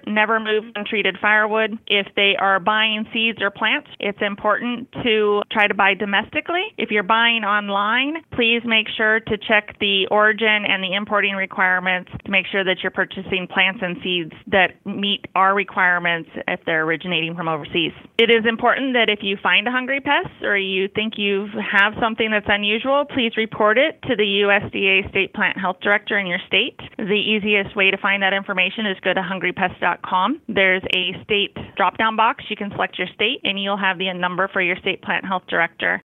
never move untreated firewood. If they are buying seeds or plants, it's important to try to buy domestically. If you're buying online, please make sure to check the origin and the importing requirements to make sure that you're purchasing plants and seeds that meet our requirements if they're originating from overseas. It is important that if you find a hungry pest or you think you have something that's unusual, please report it to the USDA State Plant Health Director in your state. The easiest way to find that information is go to hungrypest.com. There's a state drop-down box. You can select your state, and you'll have the number for your state plant health director.